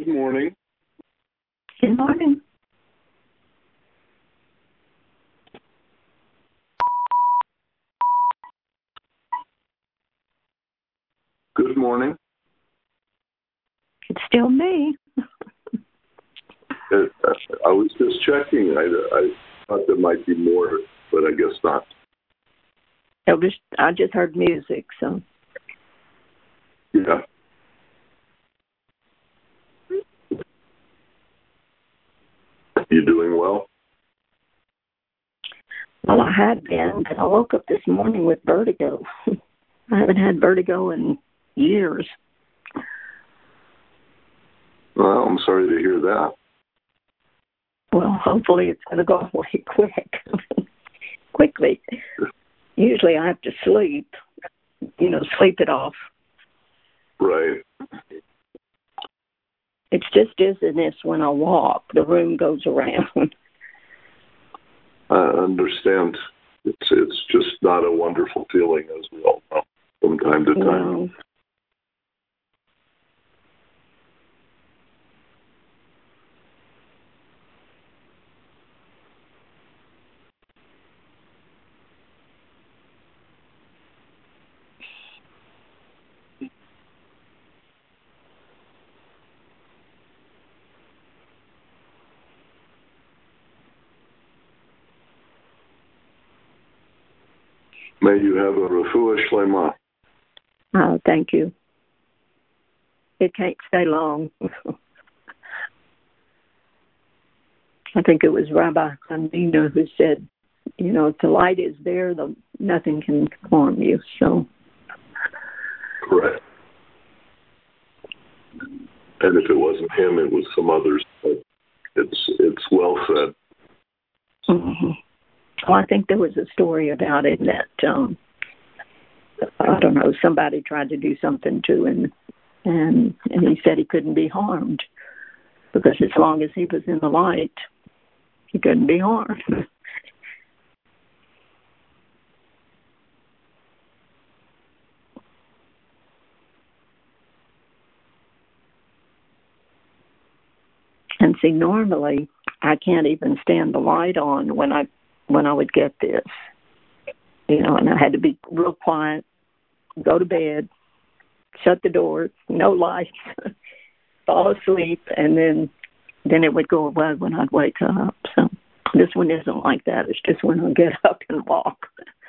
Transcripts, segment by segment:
morning. Good morning. Good morning. It's still me. I was just checking. I thought there might be more, but I guess not. I just heard music, so. Yeah. You doing well? Well, I had been, but I woke up this morning with vertigo. I haven't had vertigo in years. Well, I'm sorry to hear that. Well, hopefully it's going to go away quickly. Usually I have to sleep it off. Right. It's just dizziness when I walk. The room goes around. I understand. It's just not a wonderful feeling, as we all know, from time to time. No. May you have a refuah shlema. Oh, thank you. It can't stay long. I think it was Rabbi Kandina who said, if the light is there, nothing can harm you. So, correct. And if it wasn't him, it was some others. But it's well said. Mm-hmm. Well, I think there was a story about it that I don't know, somebody tried to do something to him, and he said he couldn't be harmed because as long as he was in the light, he couldn't be harmed. And see, normally I can't even stand the light on when I would get this, and I had to be real quiet, go to bed, shut the door, no lights, fall asleep, and then it would go away when I'd wake up. So this one isn't like that. It's just when I get up and walk.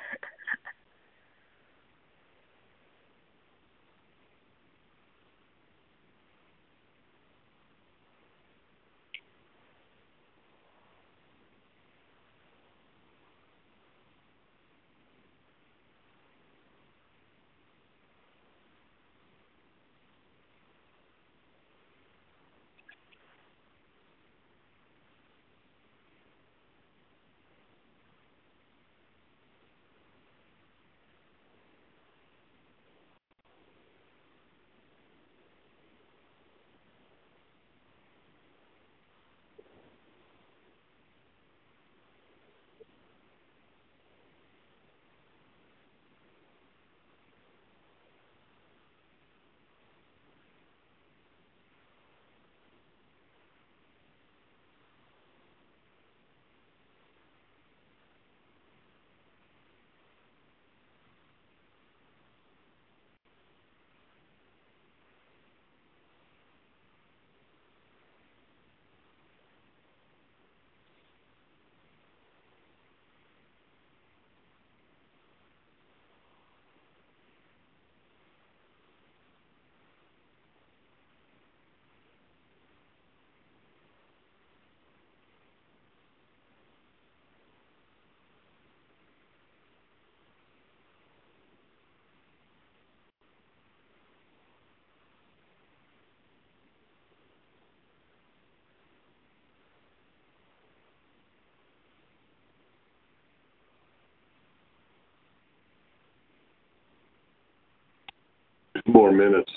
More minutes.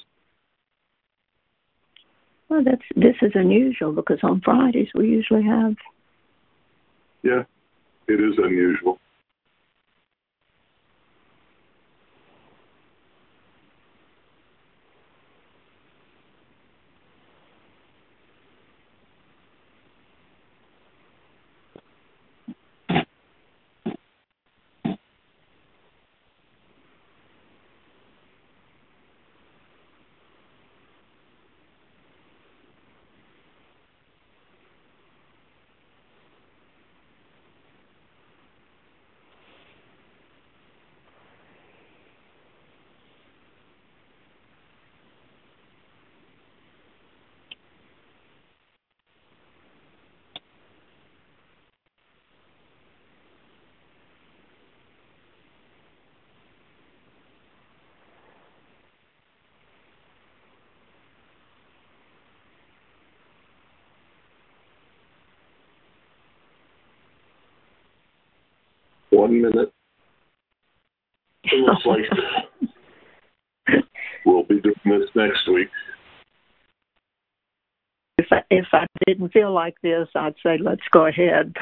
Well, this is unusual because on Fridays we usually have. Yeah, it is unusual. 1 minute. It looks like we'll be doing this next week. If I didn't feel like this, I'd say let's go ahead.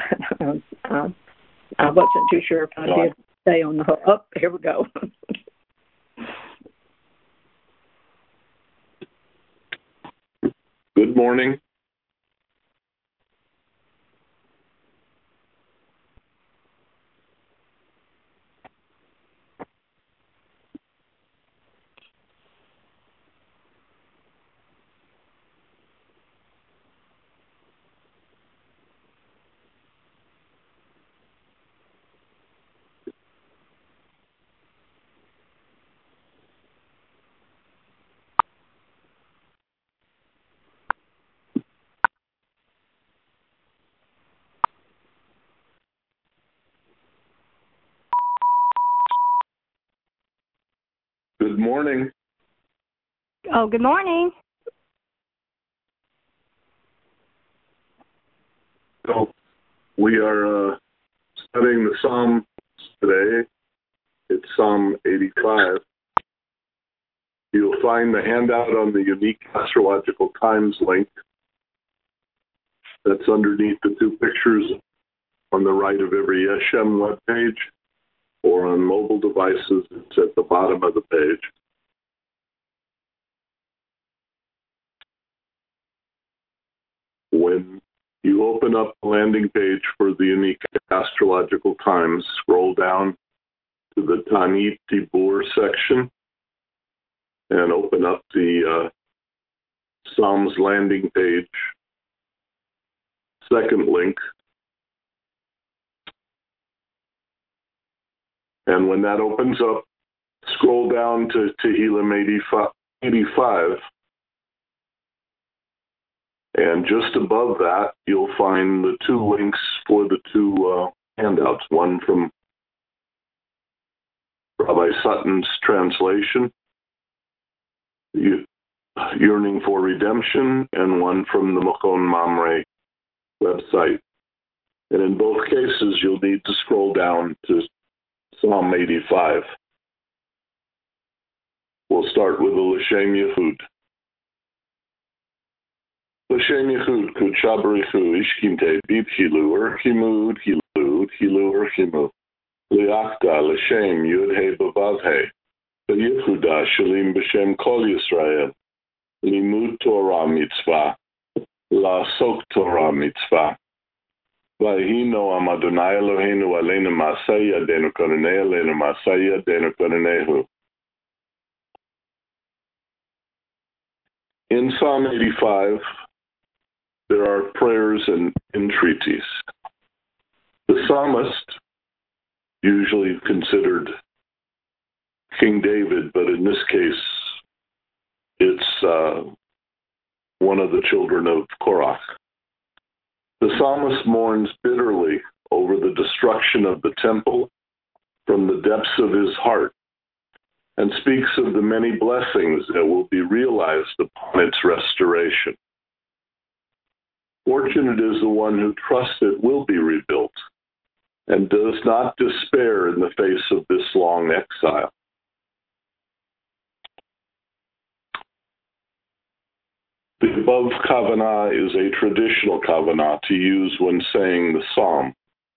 I wasn't too sure if I did stay on the hook. Oh, here we go. Good morning. Good morning. Oh, good morning. So we are studying the Psalms today. It's Psalm 85. You'll find the handout on the Unique Astrological Times link. That's underneath the two pictures on the right of every Yeshem webpage, or on mobile devices, it's at the bottom of the page. When you open up the landing page for the Unique Astrological Times, scroll down to the Tanit Dibur section and open up the Psalms landing page, second link. And when that opens up, scroll down to Tehillim 85. And just above that, you'll find the two links for the two handouts, one from Rabbi Sutton's translation, Yearning for Redemption, and one from the Machon Mamre website. And in both cases, you'll need to scroll down to Psalm 85. We'll start with the L'Shem Yehud. L'Shem Yehud, Kud Shabarichu, Ishkimte, Bib Hilu, Urchimu, Hilu, Hilu, Urchimu, Liachta, L'Shem, Yud He Bavav He, Yehuda, Shalim B'Shem Kol Yisrael, Limud Torah Mitzvah, La Sok Torah Mitzvah, Vahi Noam Adonai Eloheinu Aleinu Masei Yadenu Koronei Aleinu Masei Yadenu Koronehu. In Psalm 85, there are prayers and entreaties. The psalmist, usually considered King David, but in this case, it's one of the children of Korach. The psalmist mourns bitterly over the destruction of the temple from the depths of his heart and speaks of the many blessings that will be realized upon its restoration. Fortunate is the one who trusts it will be rebuilt and does not despair in the face of this long exile. The above kavanah is a traditional kavanah to use when saying the psalm.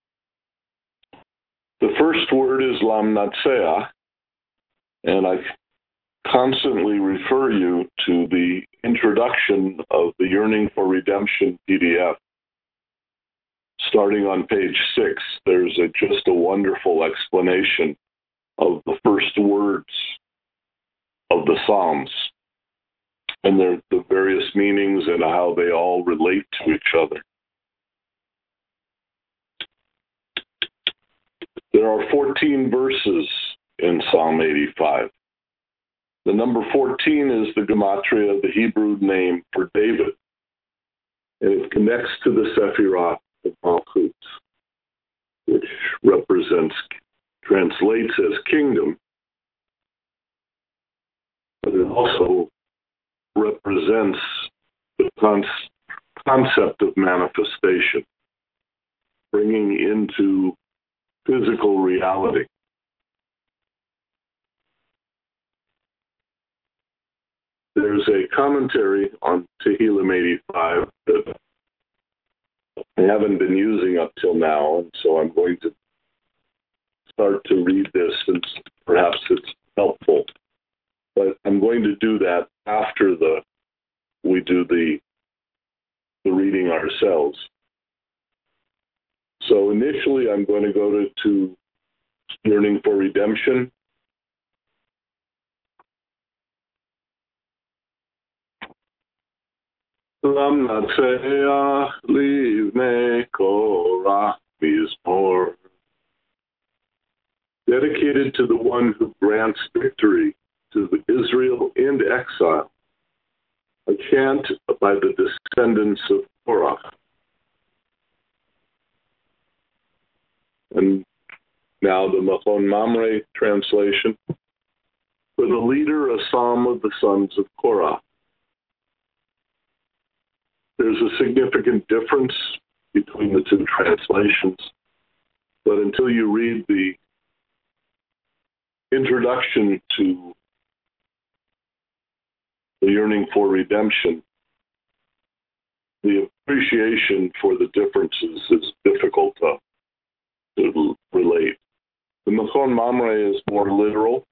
The first word is lam natseah, and I constantly refer you to the introduction of the Yearning for Redemption PDF. Starting on page 6, there's just a wonderful explanation of the first words of the Psalms and the various meanings and how they all relate to each other. There are 14 verses in Psalm 85. The number 14 is the gematria, the Hebrew name for David, and it connects to the Sephirah of Malchut, which translates as kingdom, but it also represents the concept of manifestation, bringing into physical reality. There's a commentary on Tehillim 85 that I haven't been using up till now, and so I'm going to start to read this since perhaps it's helpful. But I'm going to do that after we do the reading ourselves. So initially I'm going to go to Yearning for Redemption. Lam Natseach Livnei Korach Mizmor. Dedicated to the one who grants victory to Israel in exile. A chant by the descendants of Korach. And now the Machon Mamre translation. For the leader, a psalm of the sons of Korah. There's a significant difference between the two translations, but until you read the introduction to the Yearning for Redemption, the appreciation for the differences is difficult to relate. The Machon Mamre is more literal.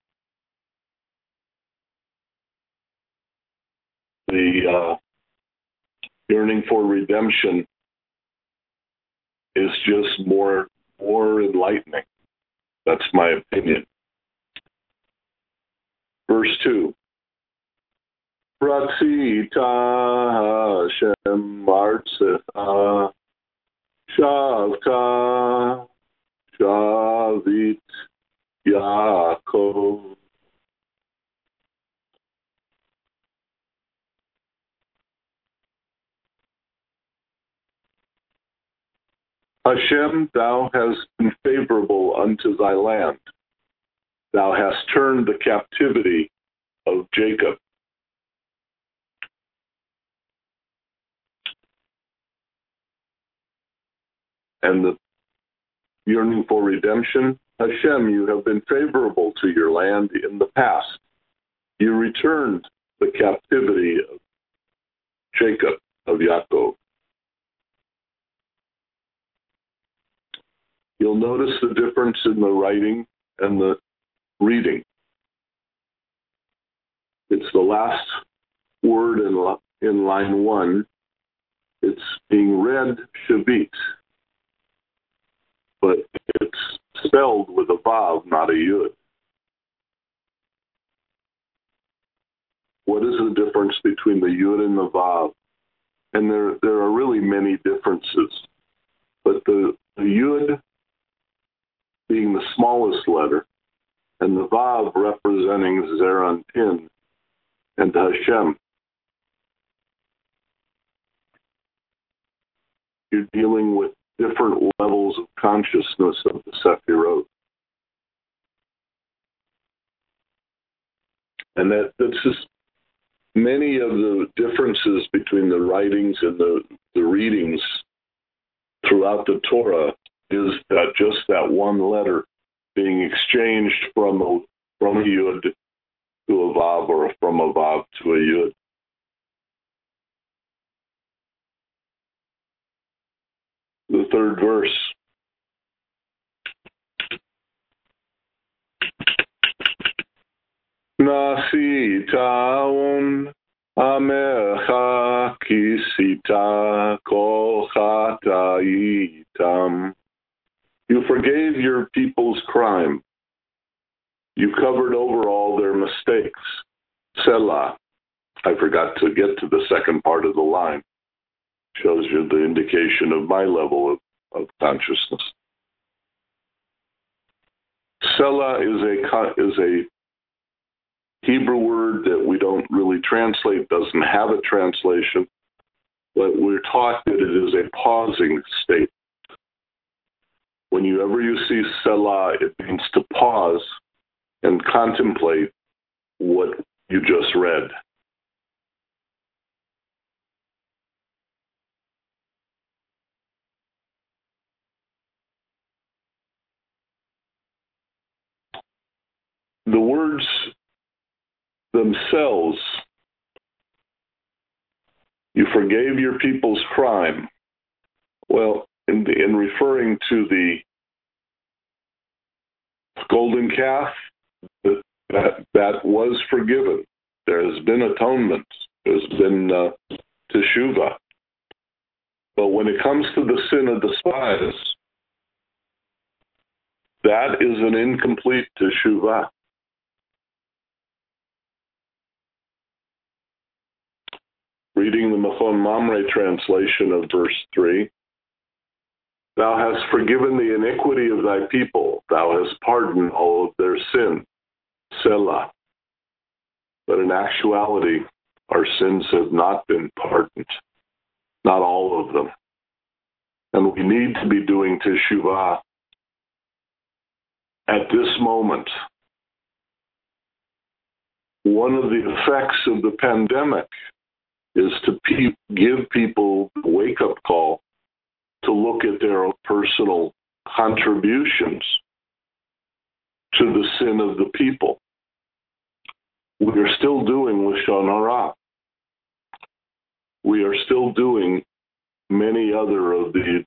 The Yearning for Redemption is just more enlightening. That's my opinion. Verse 2. Ratzita Hashem Artzecha Shavka Shavit Yaakov. Hashem, thou hast been favorable unto thy land. Thou hast turned the captivity of Jacob. And the yearning for redemption, Hashem, you have been favorable to your land in the past. You returned the captivity of Jacob, of Yaakov. You'll notice the difference in the writing and the reading. It's the last word in line 1. It's being read Shavit, but it's spelled with a Vav, not a Yud. What is the difference between the Yud and the Vav? And there are really many differences. But the Yud being the smallest letter, and the Vav representing Zeranpin and Hashem. You're dealing with different levels of consciousness of the Sefirot. And that's just many of the differences between the writings and the readings throughout the Torah is that just that one letter being exchanged from a Yud to a Vav, or from a Vav to a Yud. The third verse. Nasi ta'un amecha kisita kol chatayitam. You forgave your people's crime. You covered over all their mistakes. Selah. I forgot to get to the second part of the line. Shows you the indication of my level of consciousness. Selah is a Hebrew word that we don't really translate, doesn't have a translation, but we're taught that it is a pausing state. Whenever you see Selah, it means to pause and contemplate what you just read. the words themselves, you forgave your people's crime. Well, in referring to the golden calf, that was forgiven. There has been atonement. There's been teshuvah. But when it comes to the sin of the spies, that is an incomplete teshuvah. Reading the Machon Mamre translation of verse 3, thou hast forgiven the iniquity of thy people. Thou hast pardoned all of their sin. Selah. But in actuality, our sins have not been pardoned. Not all of them. And we need to be doing teshuvah at this moment. One of the effects of the pandemic is to give people a wake-up call to look at their own personal contributions to the sin of the people. We are still doing Lashon Hara. We are still doing many other of the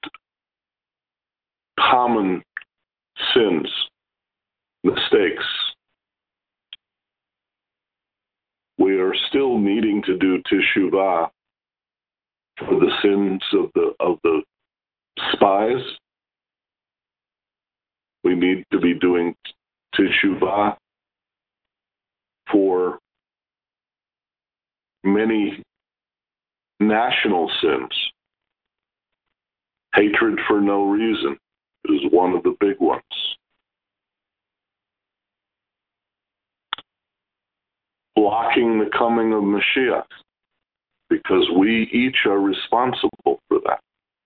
common sins, mistakes. We are still needing to do teshuvah for the sins of the spies. We need to be doing teshuvah for many national sins. Hatred for no reason is one of the big ones. Blocking the coming of Mashiach, because we each are responsible for that.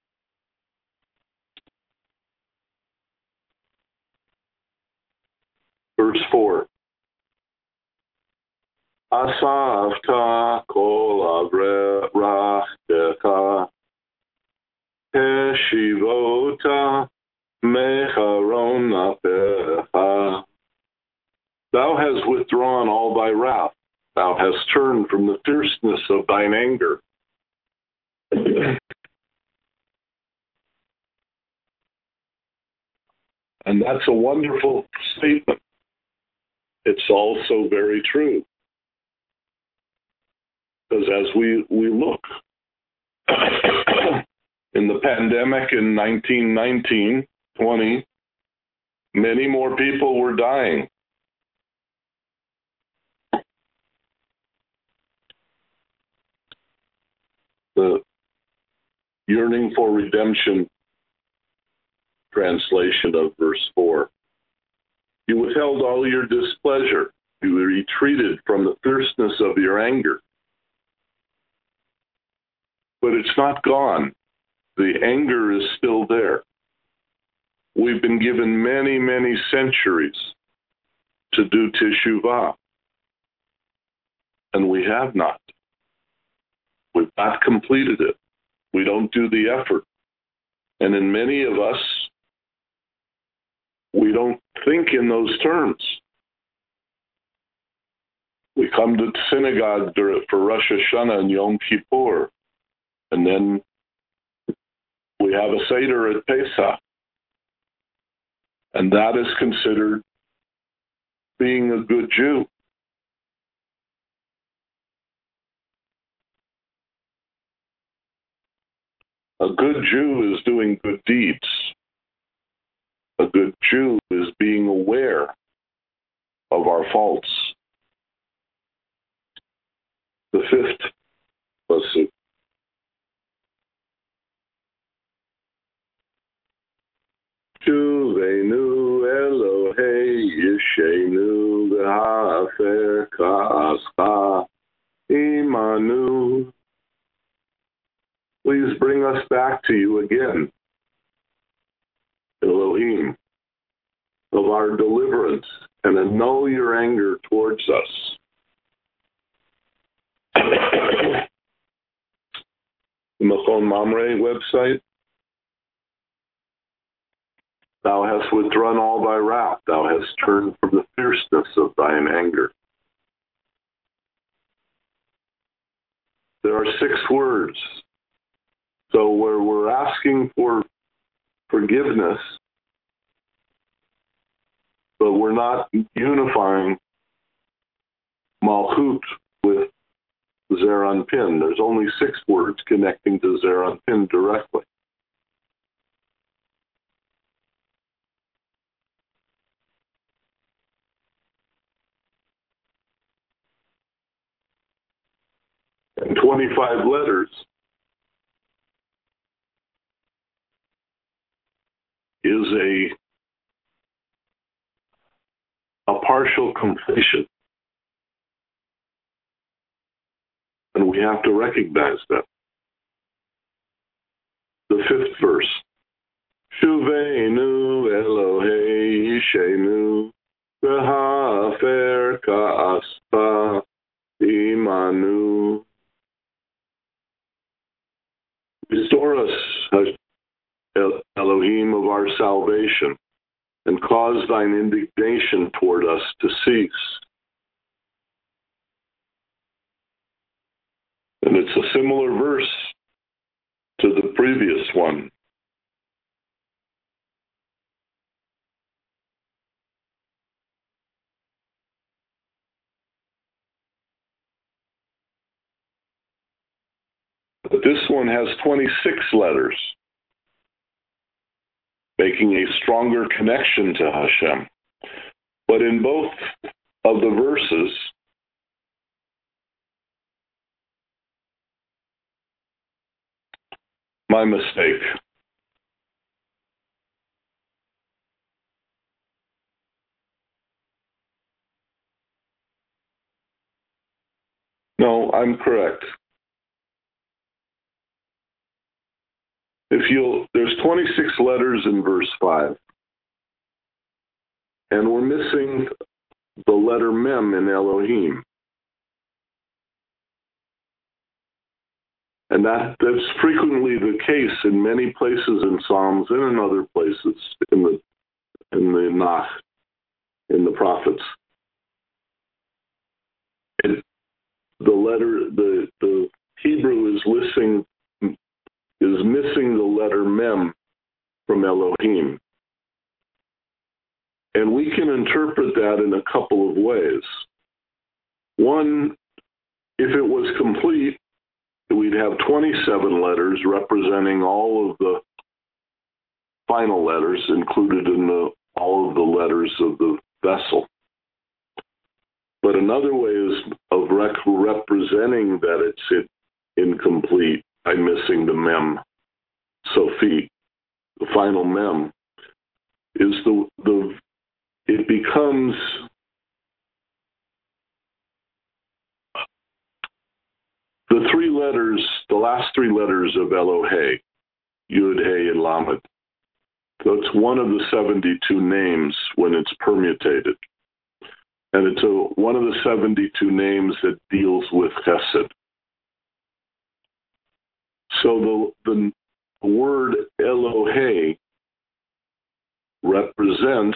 Verse 4. Asafta kol avrechacha heshivota mecharon apecha. Thou hast withdrawn all thy wrath. Thou hast turned from the fierceness of thine anger. And that's a wonderful statement. It's also very true. Because as we look in the pandemic in 1919, 20, many more people were dying. The yearning for redemption translation of verse 4. You withheld all your displeasure. You retreated from the fierceness of your anger. But it's not gone. The anger is still there. We've been given many, many centuries to do teshuvah, and we have not. We've not completed it. We don't do the effort. And in many of us, we don't think in those terms. We come to synagogue for Rosh Hashanah and Yom Kippur, and then we have a Seder at Pesach. And that is considered being a good Jew. A good Jew is doing good deeds. A good Jew is being aware of our faults. The fifth pasuk. Shuvenu Elohei Yishenu v'ha'afer ka'ascha imanu. Please bring us back to you again, Elohim, of our deliverance, and annul your anger towards us. The Machon Mamre website. Thou hast withdrawn all thy wrath. Thou hast turned from the fierceness of thine anger. There are 6 words. So where we're asking for forgiveness, but we're not unifying Malchut with Zeir Anpin. There's only 6 words connecting to Zeir Anpin directly. And 25 letters is a partial completion. And we have to recognize that. The 5th verse. Shuveinu Elohei Ishenu V'ha'afer ka'aspa imanu. Restore us, Elohim of our salvation, and cause thine indignation toward us to cease. And it's a similar verse to the previous one. But this one has 26 letters, making a stronger connection to Hashem. But in both of the verses, my mistake. No, I'm correct. There's 26 letters in verse 5. And we're missing the letter Mem in Elohim. And that's frequently the case in many places in Psalms and in other places in the Nach, in the prophets. The Hebrew is missing the letter Mem from Elohim. And we can interpret that in a couple of ways. One, if it was complete, we'd have 27 letters representing all of the final letters included in all of the letters of the vessel. But another way of representing that it's incomplete by missing the Mem, Sophie, the final Mem, is it becomes the last 3 letters of Elohei, Yud, Hey, and Lamed. So it's one of the 72 names when it's permutated. And it's one of the 72 names that deals with Chesed. So the word Elohei represents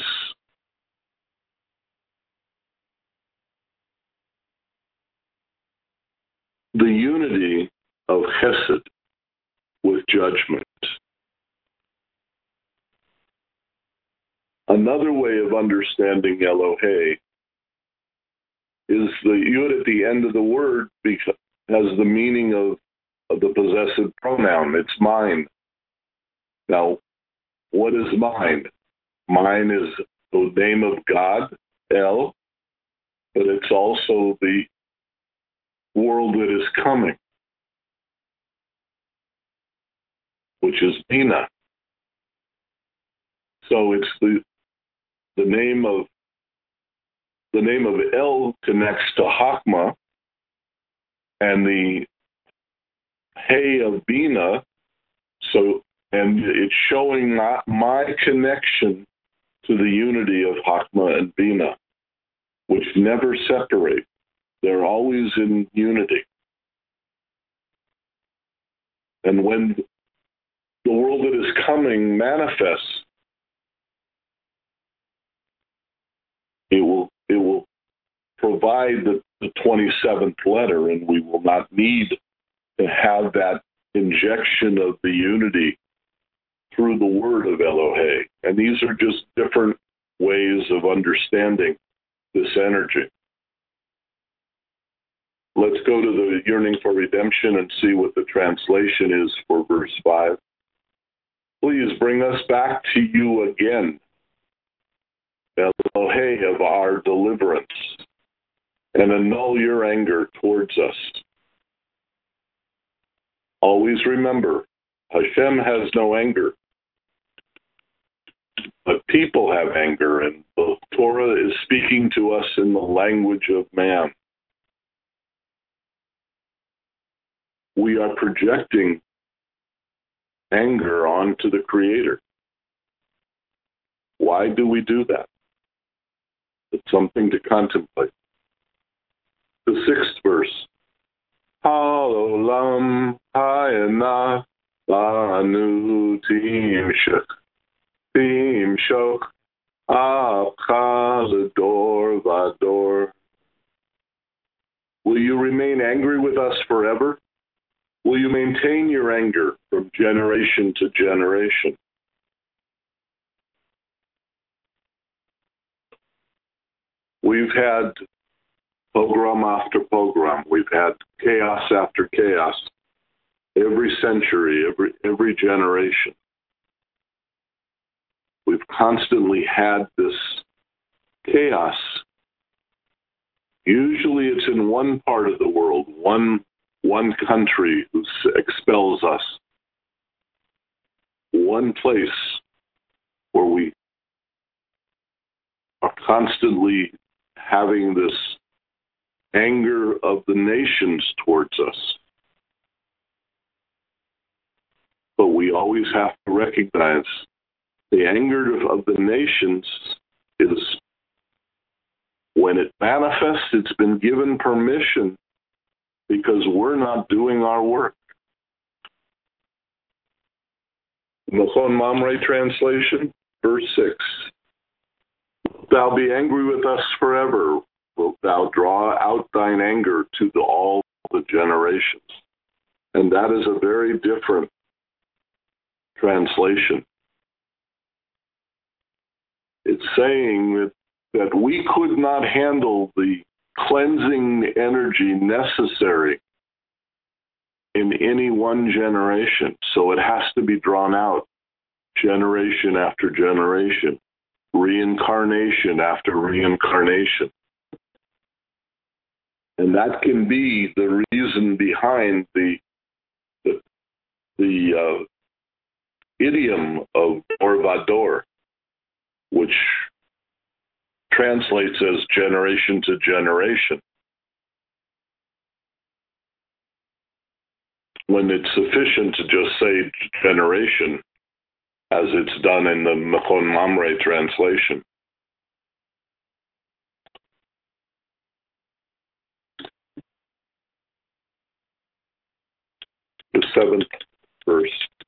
the unity of Chesed with judgment. Another way of understanding Elohei is the Yud at the end of the word has the meaning of the possessive pronoun. It's mine. Now, what is mine? Mine is the name of God, El, but it's also the world that is coming, which is Bina. So it's the name of El connects to Hakma, and the Hey of Bina. And it's showing my connection to the unity of Hakma and Bina, which never separate. They're always in unity. And when the world that is coming manifests, provide the 27th letter, and we will not need to have that injection of the unity through the word of Elohe. And these are just different ways of understanding this energy. Let's go to the yearning for redemption and see what the translation is for verse 5. Please bring us back to you again, Elohe of our deliverance, and annul your anger towards us. Always remember, Hashem has no anger, but people have anger, and the Torah is speaking to us in the language of man. We are projecting anger onto the Creator. Why do we do that? It's something to contemplate. The 6th verse. Ha'olam ha'ena banu timshach apcha l'dor v'ador. Will you remain angry with us forever? Will you maintain your anger from generation to generation? We've had pogrom after pogrom. We've had chaos after chaos. Every century, every generation. We've constantly had this chaos. Usually it's in one part of the world, one country who expels us. One place where we are constantly having this anger of the nations towards us. But we always have to recognize the anger of the nations is, when it manifests, it's been given permission because we're not doing our work. Mechon Mamre translation, verse 6. Wilt thou be angry with us forever? Wilt thou draw out thine anger to all the generations? And that is a very different translation. It's saying that we could not handle the cleansing energy necessary in any one generation. So it has to be drawn out generation after generation, reincarnation after reincarnation. And that can be the reason behind the idiom of Dor Vador, which translates as generation to generation, when it's sufficient to just say generation, as it's done in the Mechon Mamre translation. The 7th verse.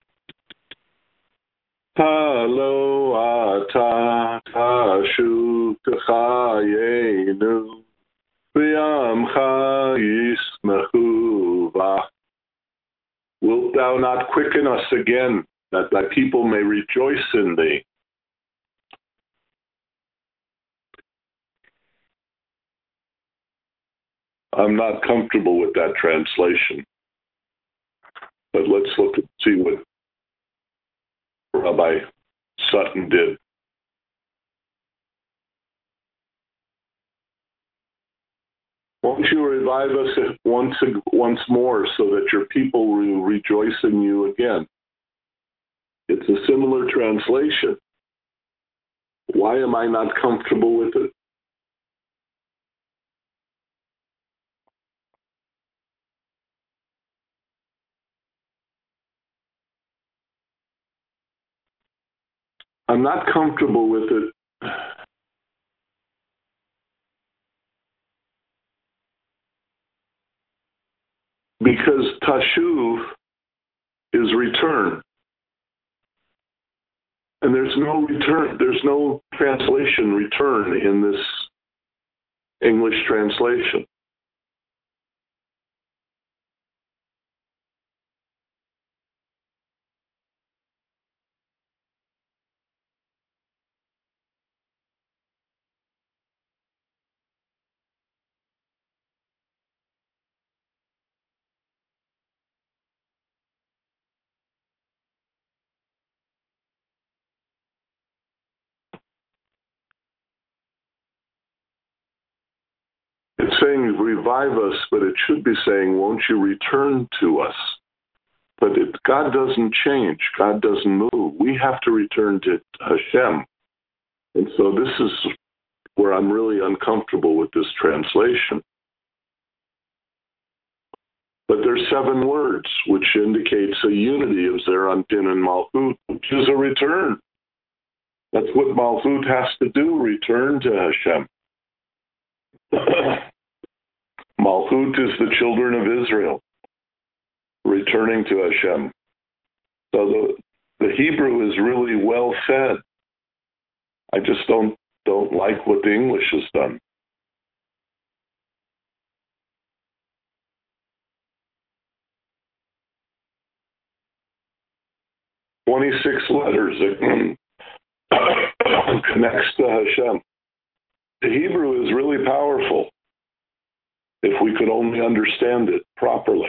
Halo ata tashu kachayenu v'yamcha yismechu vach. Wilt thou not quicken us again, that thy people may rejoice in thee? I'm not comfortable with that translation. But let's look and see what Rabbi Sutton did. Won't you revive us once more so that your people will rejoice in you again? It's a similar translation. Why am I not comfortable with it? I'm not comfortable with it because tashuv is return. And there's no return, there's no translation return in this English translation. It's saying revive us, but it should be saying, won't you return to us? But God doesn't change. God doesn't move. We have to return to Hashem. And so this is where I'm really uncomfortable with this translation. But there's 7 words, which indicates a unity of Zeir Anpin and Malchut, which is a return. That's what Malchut has to do, return to Hashem. Malchut is the children of Israel, returning to Hashem. So the Hebrew is really well said. I just don't like what the English has done. "26 letters it connects to Hashem." The Hebrew is really powerful if we could only understand it properly.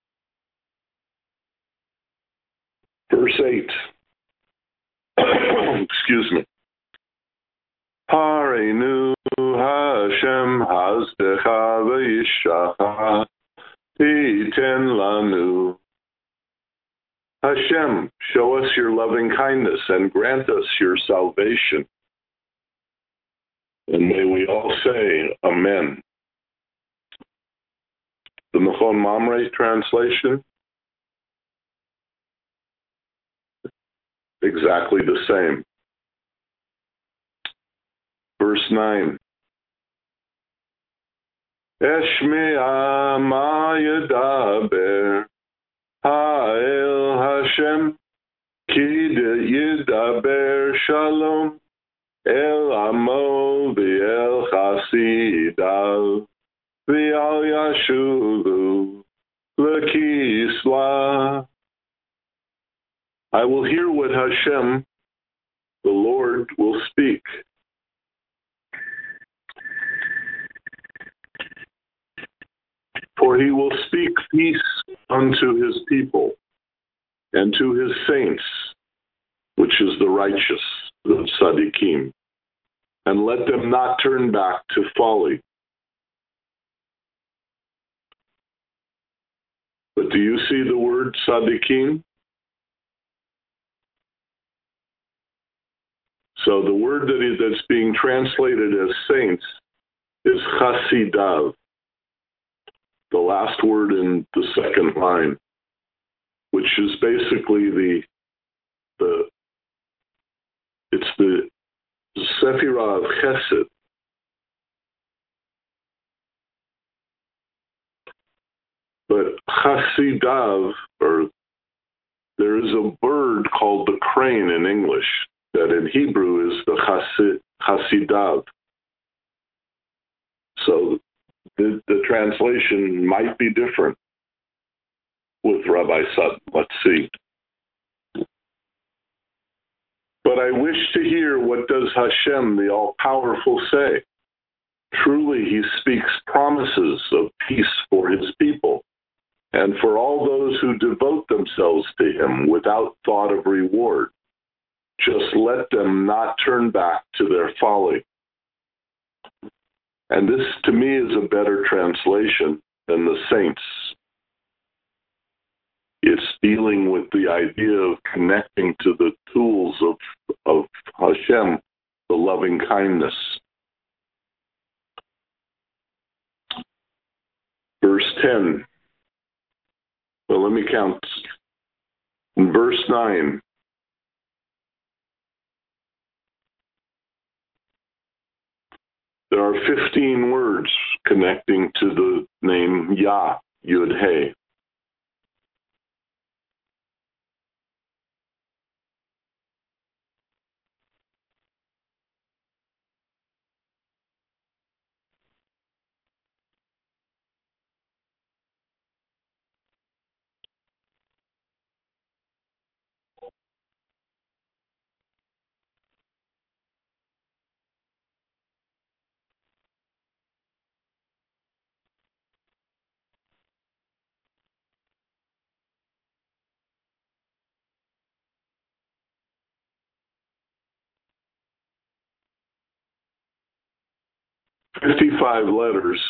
Verse 8. Excuse me. Hareinu Hashem Hazdecha V'Yishacha Titen Lanu. Hashem, show us your loving kindness and grant us your salvation. And may we all say, Amen. The Mechon Mamre translation, exactly the same. Verse 9. Eshme'a ma yedaber ha'el Hashem ki yedaber shalom el amo v'el chasidav v'al yashuvu l'kisla. I will hear what Hashem, the Lord, will speak. For he will speak peace unto his people and to his saints, which is the righteous, the tzaddikim, and let them not turn back to folly. But do you see the word tzaddikim? So the word that's being translated as saints is chasidav, the last word in the second line, which is basically it's the Sephirah of Chesed. But Chasidav, or there is a bird called the crane in English, that in Hebrew is the Chasidav. So the translation might be different with Rabbi Sutton. Let's see. But I wish to hear, what does Hashem, the all-powerful, say? Truly, he speaks promises of peace for his people and for all those who devote themselves to him without thought of reward. Just let them not turn back to their folly. And this, to me, is a better translation than the saints. It's dealing with the idea of connecting to the tools of Hashem, the loving kindness. Verse 10. Well, let me count. In verse 9. There are 15 words connecting to the name Yah, Yud He. 55 letters.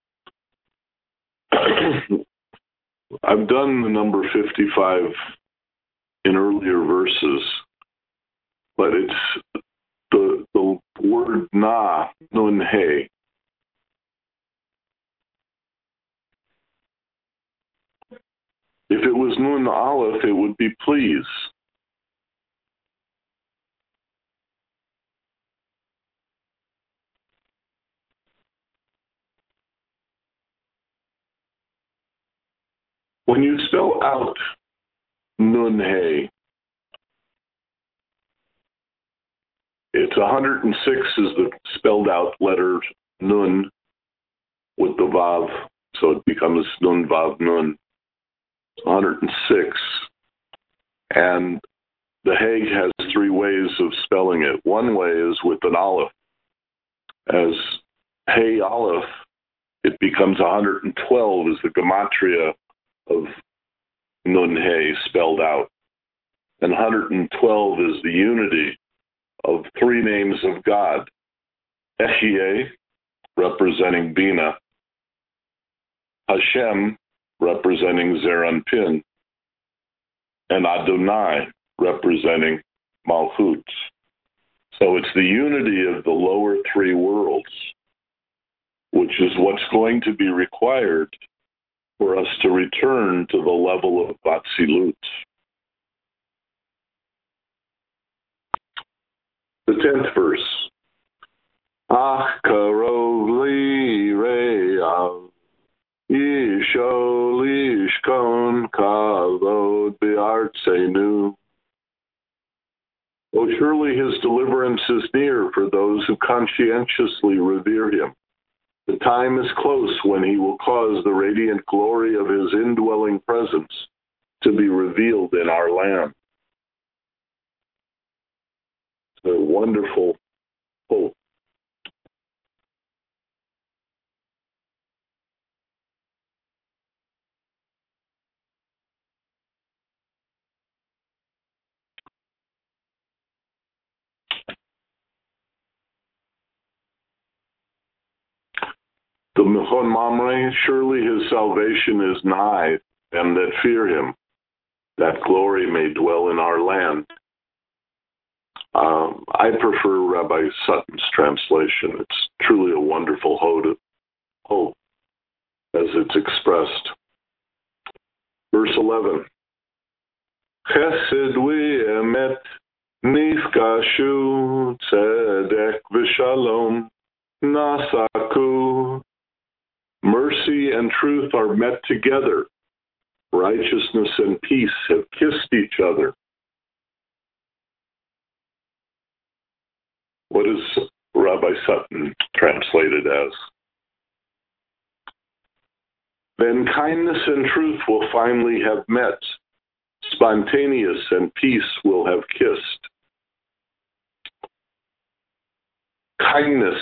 I've done the number 55 in earlier verses, but it's the word na, nun, he. If it was nun aleph, it would be please. When you spell out nun he, it's 106 is the spelled out letter nun with the vav, so it becomes nun vav nun. 106. And the he has three ways of spelling it. One way is with an aleph. As he aleph, it becomes 112 is the gematria of nun he spelled out. And 112 is the unity of three names of God. Ehyeh, representing Bina. Hashem, representing Zeranpin. And Adonai, representing Malchut. So it's the unity of the lower three worlds, which is what's going to be required for us to return to the level of Atzilut. The 10th verse. Ach karov li re'av, yishol yishkon kavod b'artzenu. Oh, surely his deliverance is near for those who conscientiously revere him. The time is close when he will cause the radiant glory of his indwelling presence to be revealed in our land. It's a wonderful hope. The Mechon Mamre, surely his salvation is nigh, them that fear him, that glory may dwell in our land. I prefer Rabbi Sutton's translation. It's truly a wonderful hope as it's expressed. Verse 11. Chesed v'emet nifkashu, tzedek v'shalom nasaku. Mercy and truth are met together. Righteousness and peace have kissed each other. What is Rabbi Sutton translated as? Then kindness and truth will finally have met. Spontaneous and peace will have kissed. Kindness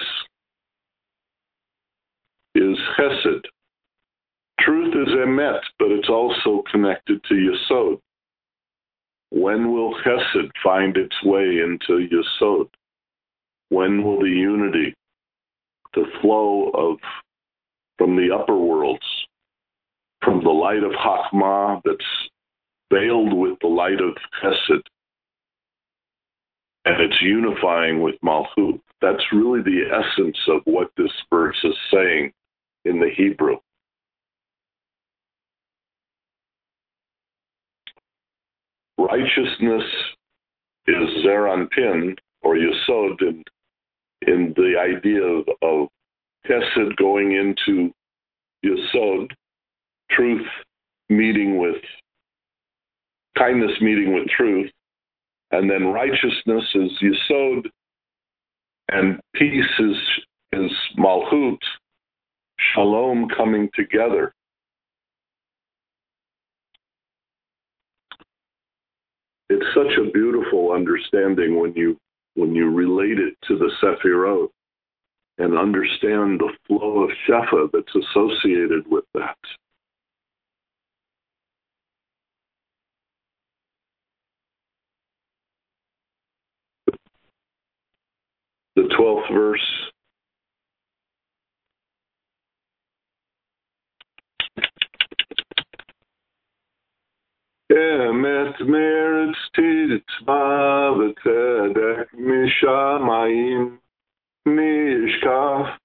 is chesed. Truth is emet, but it's also connected to yesod. When will chesed find its way into yesod? When will the unity, the flow from the upper worlds, from the light of Chachmah that's veiled with the light of chesed, and it's unifying with Malchut? That's really the essence of what this verse is saying in the Hebrew. Righteousness is Zeranpin, or Yesod, in the idea of Chesed going into Yesod, truth meeting with, kindness meeting with truth, and then righteousness is Yesod, and peace is Malchut, Shalom coming together. It's such a beautiful understanding when you relate it to the Sefirot and understand the flow of Shefa that's associated with that. The 12th verse. meretz titzma v'tzedek mishamayim nishkaf.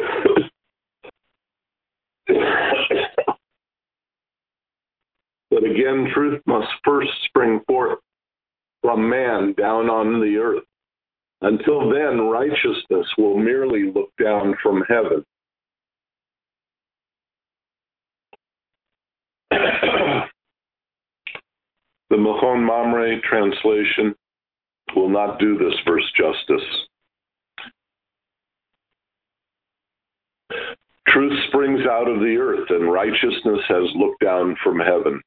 But again, truth must first spring forth from man down on the earth. Until then, righteousness will merely look down from heaven. The Machon Mamre translation will not do this verse justice. Truth springs out of the earth, and righteousness has looked down from heaven.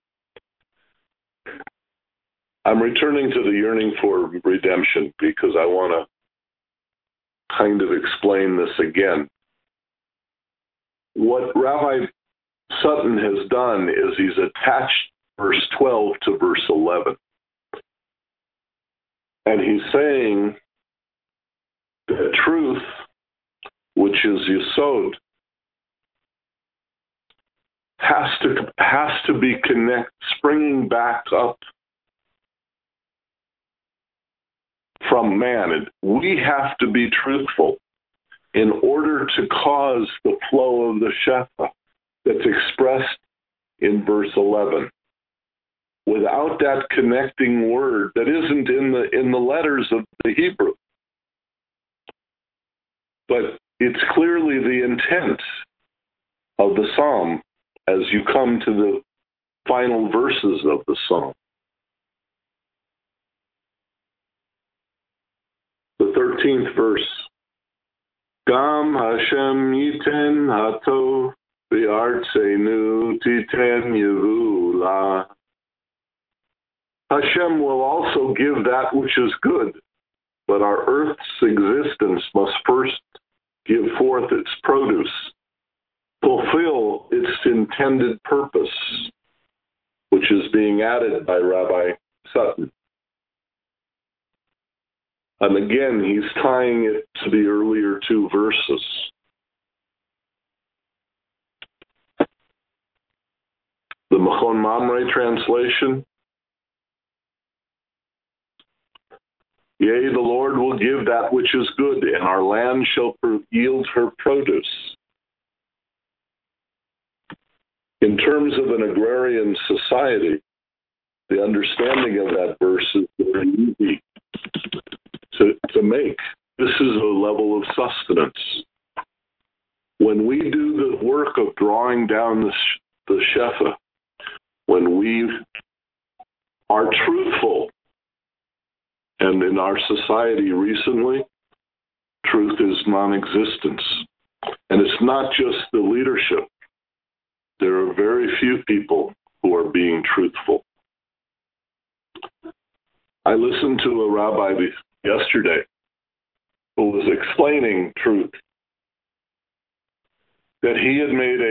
I'm returning to the yearning for redemption because I want to kind of explain this again. What Rabbi Sutton has done is he's attached verse 12 to verse 11. And he's saying that truth, which is Yesod, has to be springing back up from man. And we have to be truthful in order to cause the flow of the Shefa that's expressed in verse 11. Without that connecting word that isn't in the letters of the Hebrew, but it's clearly the intent of the psalm as you come to the final verses of the psalm. The 13th verse. Gam Hashem yiten hatov v'artzenu titen yevula. Hashem will also give that which is good, but our earth's existence must first give forth its produce, fulfill its intended purpose, which is being added by Rabbi Sutton. And again, he's tying it to the earlier two verses. The Machon Mamre translation. Yea, the Lord will give that which is good, and our land shall yield her produce. In terms of an agrarian society, the understanding of that verse is very easy to make. This is a level of sustenance. When we do the work of drawing down the Shefa, when we are truthful, and in our society recently, truth is non-existence. And it's not just the leadership. There are very few people who are being truthful. I listened to a rabbi yesterday who was explaining truth, that he had made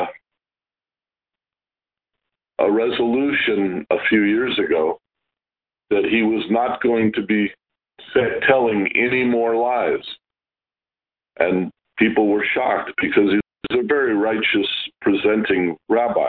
a resolution a few years ago that he was not going to be telling any more lies. And people were shocked because he's a very righteous presenting rabbi.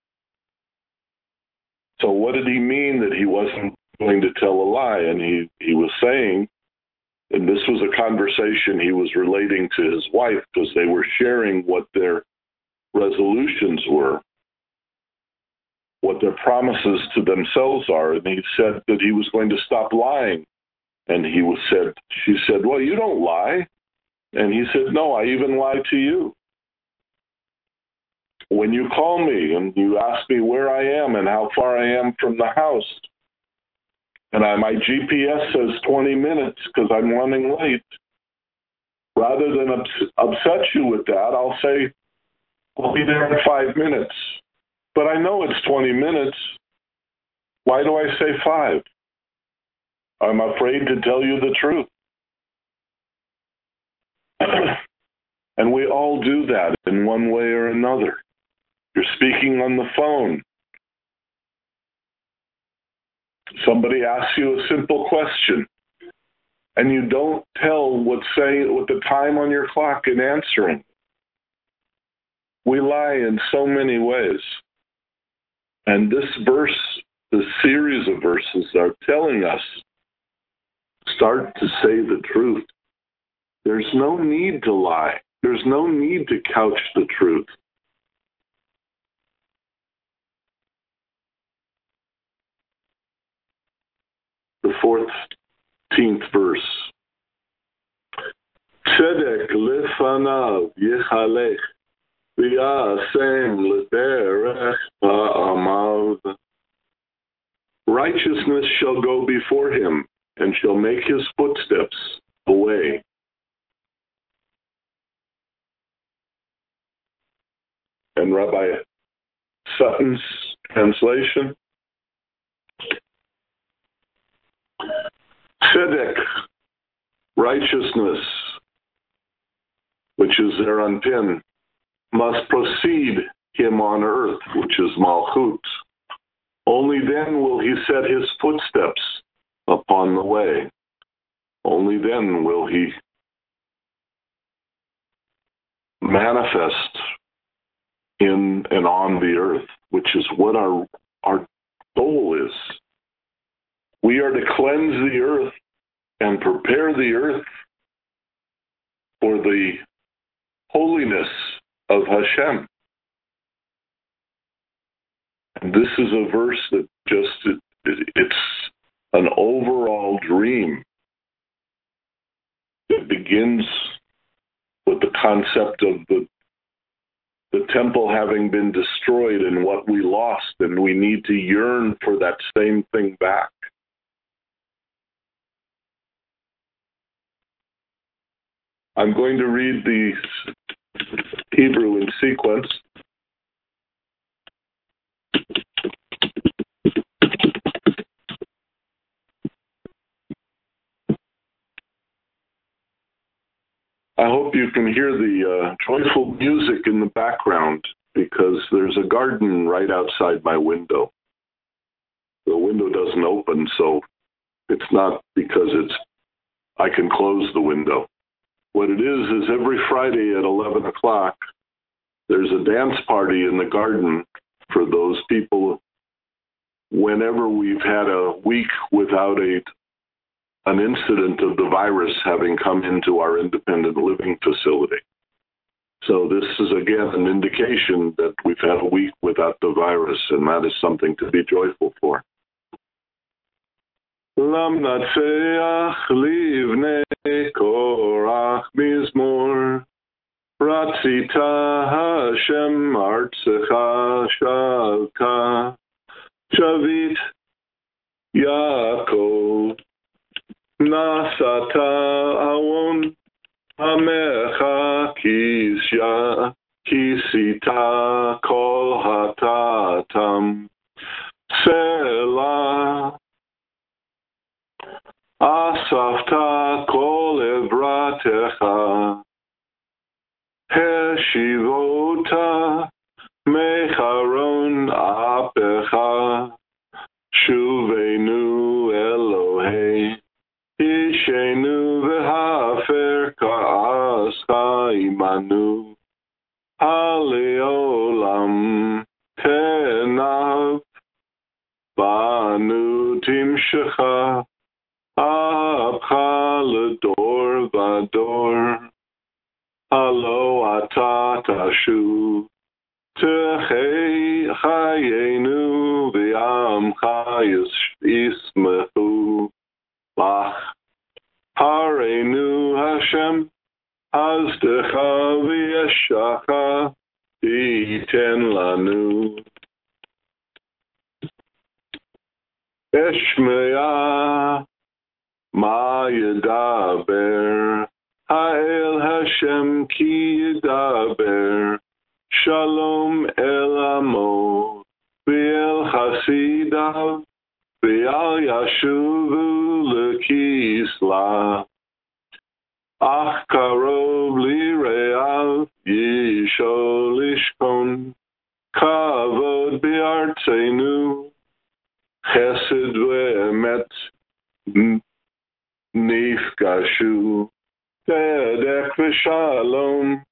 So what did he mean that he wasn't going to tell a lie? And he was saying, and this was a conversation he was relating to his wife because they were sharing what their resolutions were, what their promises to themselves are. And he said that he was going to stop lying. And she said, well, you don't lie. And he said, no, I even lie to you. When you call me and you ask me where I am and how far I am from the house, and my GPS says 20 minutes because I'm running late, rather than upset you with that, I'll say, I'll be there in 5 minutes. But I know it's 20 minutes. Why do I say 5? I'm afraid to tell you the truth. And we all do that in one way or another. You're speaking on the phone. Somebody asks you a simple question, and you don't tell what the time on your clock in answering. We lie in so many ways. And this verse the series of verses are telling us, start to say the truth. There's no need to lie. There's no need to couch the truth. The 14th verse. Tzedek lefanav yechalech v'yasem l'derech ha'amav. Righteousness shall go before him and shall make his footsteps a way. And Rabbi Sutton's translation, Tzedek, righteousness, which is there on pin, must precede him on earth, which is Malchut. Only then will he set his footsteps upon the way. Only then will he manifest in and on the earth, which is what our goal is. We are to cleanse the earth and prepare the earth for the holiness of Hashem. And this is a verse that it's an overall dream. It begins with the concept of the temple having been destroyed and what we lost, and we need to yearn for that same thing back. I'm going to read the Hebrew in sequence. I hope you can hear the joyful music in the background because there's a garden right outside my window. The window doesn't open, so it's not because I can close the window. What it is every Friday at 11 o'clock, there's a dance party in the garden for those people whenever we've had a week without an incident of the virus having come into our independent living facility. So this is, again, an indication that we've had a week without the virus, and that is something to be joyful for. Lamnatseach livnei korach mizmor, ratzita Hashem artzecha shavka, shavit Yaakov, nasata awon, amecha kisita kol hatatam, selah. Asafta kol evratecha, heshivota mecharon apecha, shuvenu Elohei, ishenu v'hafer ka'ascha imanu, haleolam tenav, banu timshecha, Abcha l'dor v'dor, halo ata tashu, techei chayenu v'yamcha yismechu, lach, harenu Hashem, hazdecha v'yeshacha, iten lanu. Eshmeya Ma yedaber, ha'el Hashem ki yedaber, shalom el amo, v'el chasidav, v'al yashuvu l'kisla. Ach karov li'reav, yishol lishkon, kavod bi'artzenu, chesed ve'emet, Nifgashu, Tzedek v'shalom,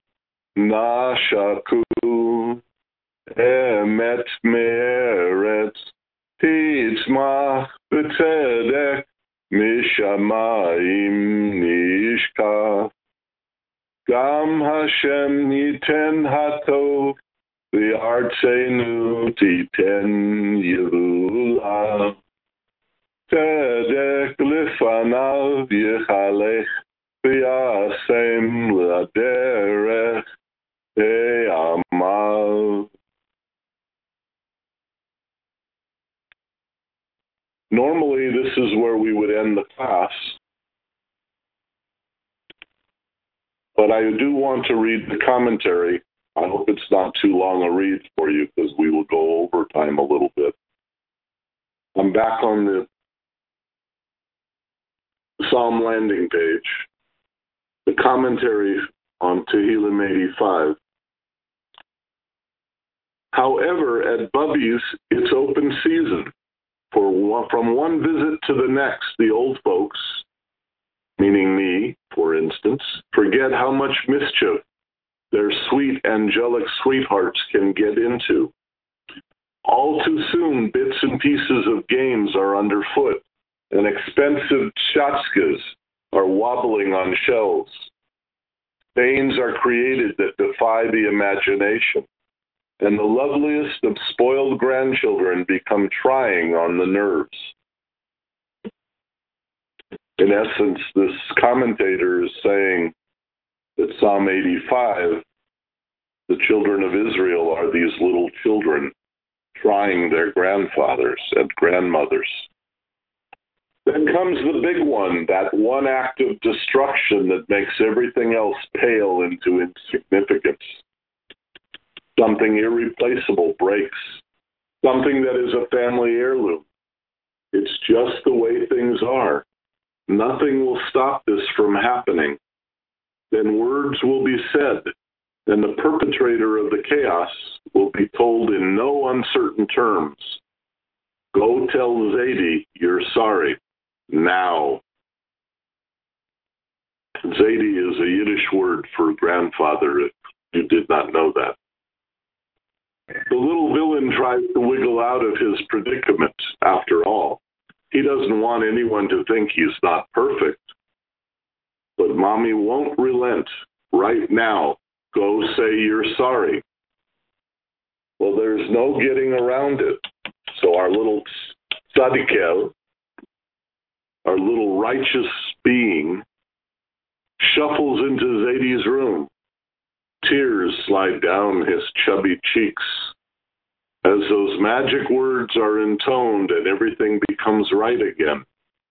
Nashaku, Emet me'eretz, ויצמח בצדק משמיים נשקף. גם השם ייתן הטוב, וארצנו תיתן יבולה. צדק לפניו יחלך, ויעשם לדרך העמל. Normally, this is where we would end the class, but I do want to read the commentary. I hope it's not too long a read for you because we will go over time a little bit. I'm back on the Psalm landing page. The commentary on Tehillim 85. However, at Bubby's, it's open season. From one visit to the next, the old folks, meaning me, for instance, forget how much mischief their sweet, angelic sweethearts can get into. All too soon, bits and pieces of games are underfoot, and expensive tchotchkes are wobbling on shelves. Stains are created that defy the imagination, and the loveliest of spoiled grandchildren become trying on the nerves. In essence, this commentator is saying that Psalm 85, the children of Israel are these little children trying their grandfathers and grandmothers. Then comes the big one, that one act of destruction that makes everything else pale into insignificance. Something irreplaceable breaks. Something that is a family heirloom. It's just the way things are. Nothing will stop this from happening. Then words will be said, and the perpetrator of the chaos will be told in no uncertain terms, "Go tell Zadie you're sorry, now." Zadie is a Yiddish word for grandfather, if you did not know that. The little villain tries to wiggle out of his predicament, after all. He doesn't want anyone to think he's not perfect. But Mommy won't relent. Right now, go say you're sorry. Well, there's no getting around it. So our little tzadikel, our little righteous being, shuffles into Zadie's room. Tears slide down his chubby cheeks as those magic words are intoned and everything becomes right again.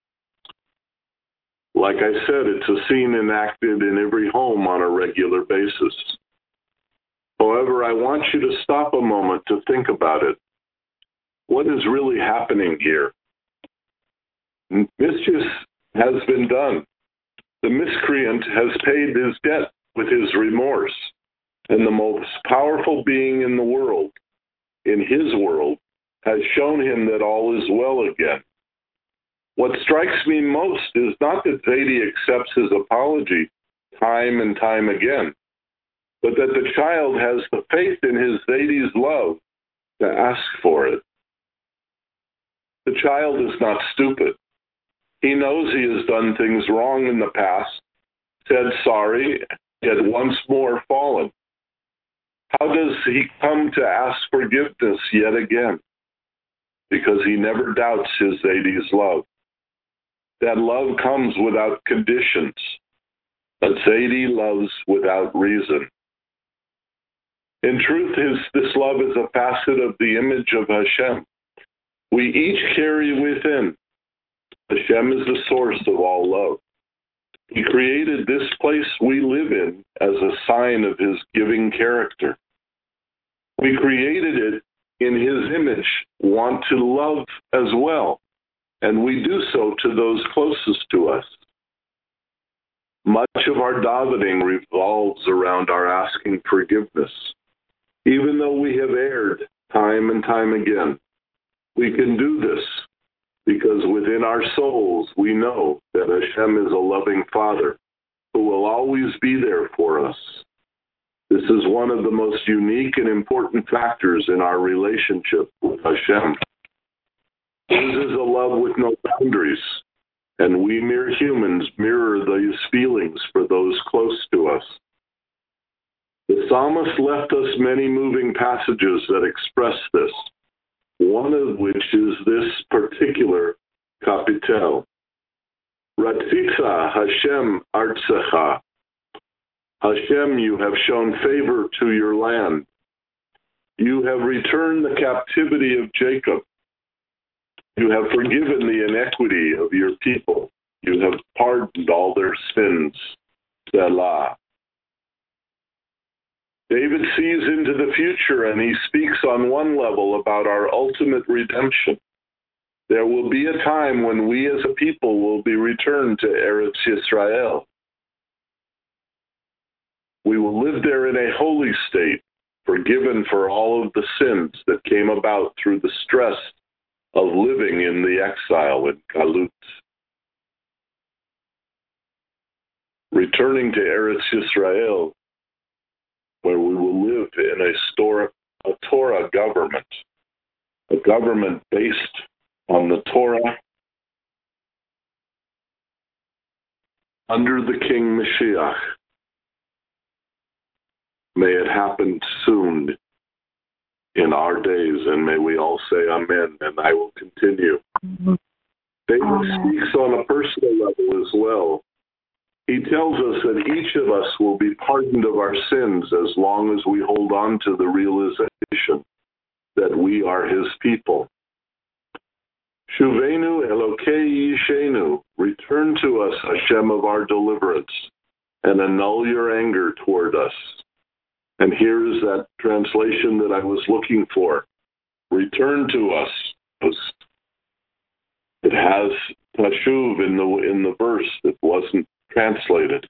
Like I said, it's a scene enacted in every home on a regular basis. However, I want you to stop a moment to think about it. What is really happening here? Mischief has been done. The miscreant has paid his debt with his remorse. And the most powerful being in the world, in his world, has shown him that all is well again. What strikes me most is not that Zadie accepts his apology time and time again, but that the child has the faith in his Zadie's love to ask for it. The child is not stupid. He knows he has done things wrong in the past, said sorry, yet once more fallen. How does he come to ask forgiveness yet again? Because he never doubts his Zadie's love. That love comes without conditions. But Zadie loves without reason. In truth, this love is a facet of the image of Hashem. We each carry within. Hashem is the source of all love. He created this place we live in as a sign of his giving character. We created it in his image, want to love as well, and we do so to those closest to us. Much of our davening revolves around our asking forgiveness. Even though we have erred time and time again, we can do this because within our souls we know that Hashem is a loving Father who will always be there for us. This is one of the most unique and important factors in our relationship with Hashem. It is love with no boundaries, and we mere humans mirror these feelings for those close to us. The psalmist left us many moving passages that express this, one of which is this particular capitel. Ratzitza Hashem Artsecha. Hashem, you have shown favor to your land. You have returned the captivity of Jacob. You have forgiven the iniquity of your people. You have pardoned all their sins. Selah. David sees into the future, and he speaks on one level about our ultimate redemption. There will be a time when we as a people will be returned to Eretz Yisrael. We will live there in a holy state, forgiven for all of the sins that came about through the stress of living in the exile in Galut. Returning to Eretz Yisrael, where we will live in a Torah government, a government based on the Torah under the King Mashiach. May it happen soon in our days, and may we all say amen, and I will continue. David speaks on a personal level as well. He tells us that each of us will be pardoned of our sins as long as we hold on to the realization that we are his people. Shuvenu Elokei Yishenu, return to us, Hashem of our deliverance, and annul your anger toward us. And here is that translation that I was looking for. Return to us. It has tashuv in the verse that wasn't translated.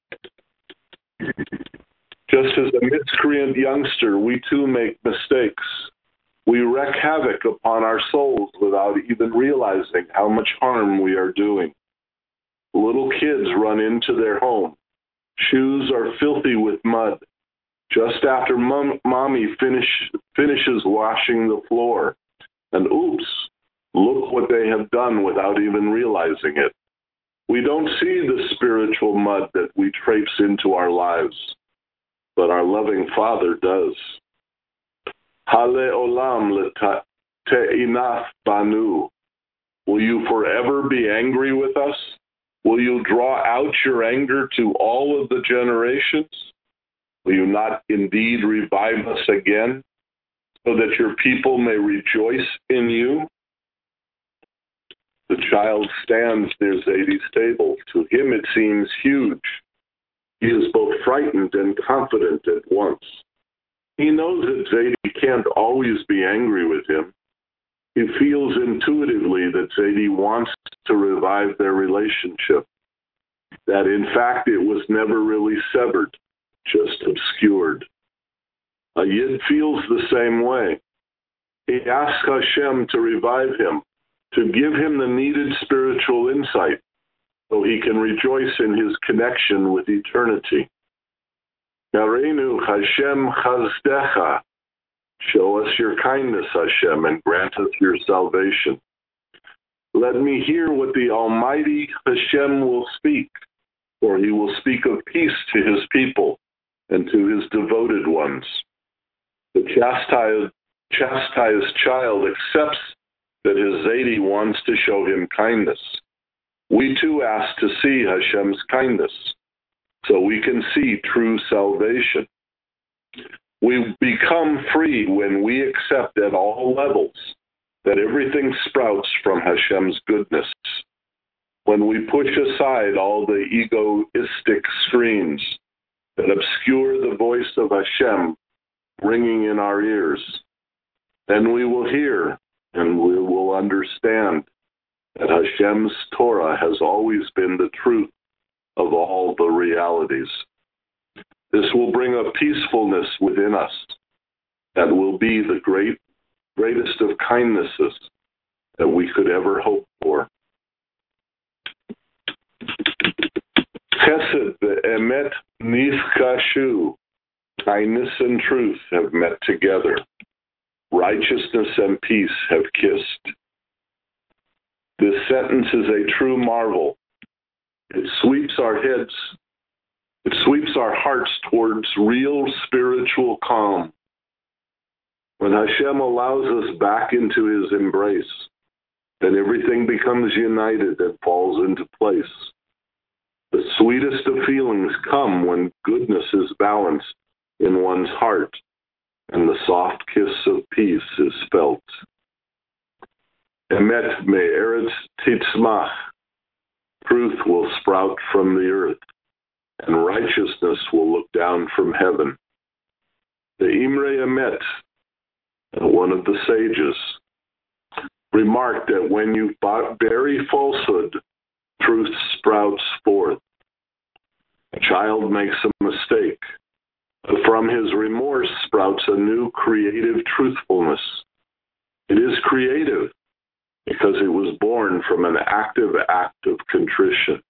Just as a miscreant youngster, we too make mistakes. We wreak havoc upon our souls without even realizing how much harm we are doing. Little kids run into their home. Shoes are filthy with mud. Just after mommy finishes washing the floor. And oops, look what they have done without even realizing it. We don't see the spiritual mud that we traipse into our lives, but our loving Father does. Hale olam te'inaf banu. Will you forever be angry with us? Will you draw out your anger to all of the generations? Will you not indeed revive us again, so that your people may rejoice in you? The child stands near Zadie's table. To him it seems huge. He is both frightened and confident at once. He knows that Zadie can't always be angry with him. He feels intuitively that Zadie wants to revive their relationship, that in fact it was never really severed, just obscured. A Yid feels the same way. He asks Hashem to revive him, to give him the needed spiritual insight so he can rejoice in his connection with eternity. Yareinu Hashem chazdecha. Show us your kindness, Hashem, and grant us your salvation. Let me hear what the Almighty Hashem will speak, for he will speak of peace to his people and to his devoted ones. The chastised child accepts that his Zadie wants to show him kindness. We too ask to see Hashem's kindness, so we can see true salvation. We become free when we accept at all levels that everything sprouts from Hashem's goodness. When we push aside all the egoistic screens that obscure the voice of Hashem ringing in our ears, then we will hear and we will understand that Hashem's Torah has always been the truth of all the realities. This will bring a peacefulness within us that will be the greatest of kindnesses that we could ever hope for. Chesed ve'emet nifkashu. Kindness and truth have met together. Righteousness and peace have kissed. This sentence is a true marvel. It sweeps our heads, it sweeps our hearts towards real spiritual calm. When Hashem allows us back into his embrace, then everything becomes united and falls into place. The sweetest of feelings come when goodness is balanced in one's heart and the soft kiss of peace is felt. Emet me'eretz titzmach. Truth will sprout from the earth, and righteousness will look down from heaven. The Imre Emet, one of the sages, remarked that when you bury falsehood, truth sprouts forth. A child makes a mistake, but from his remorse sprouts a new creative truthfulness. It is creative because it was born from an active act of contrition.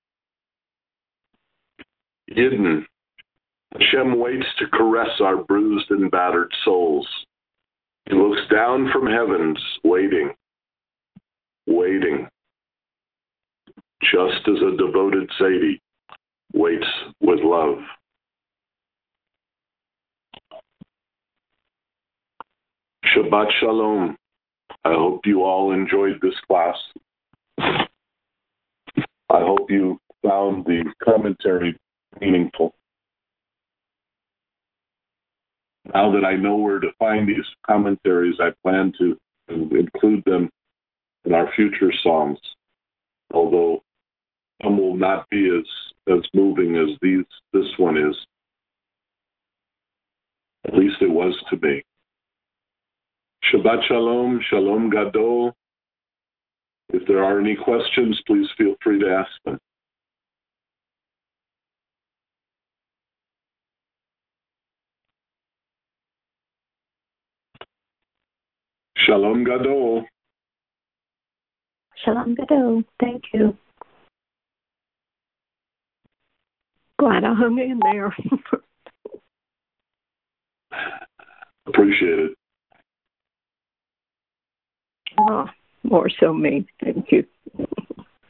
Yidden, Hashem waits to caress our bruised and battered souls. He looks down from heavens, waiting, just as a devoted Sadie waits with love. Shabbat Shalom. I hope you all enjoyed this class. I hope you found the commentary meaningful. Now that I know where to find these commentaries, I plan to include them in our future songs, although some will not be as moving as this one is. At least it was to me. Shabbat Shalom, Shalom Gadol. If there are any questions, please feel free to ask them. Shalom Gadol. Shalom Gadol. Thank you. Glad I hung in there. Appreciate it. Oh, more so me. Thank you.